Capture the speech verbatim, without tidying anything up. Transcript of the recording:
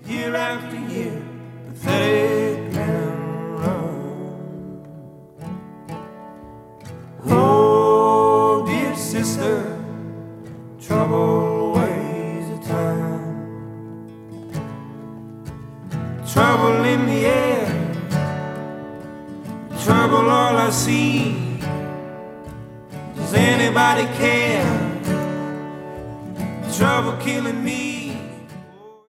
year after year, pathetic and run. Oh, dear sister, trouble weighs a ton. Trouble in the air, trouble all I see. Does anybody care? Trouble killing me.